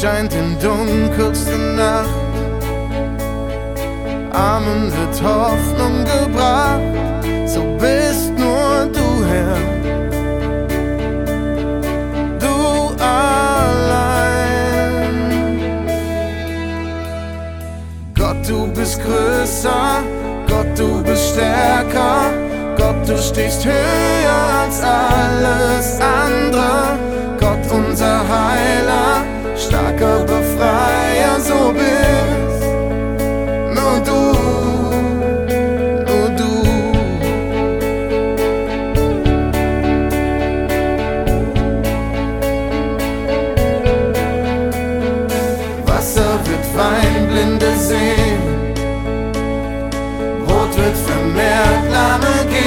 scheint in dunkelste Nacht. Armen wird Hoffnung gebracht, so bist nur du Herr. Du allein. Gott, du bist größer, Gott, du bist stärker, Gott, du stehst höher als alles.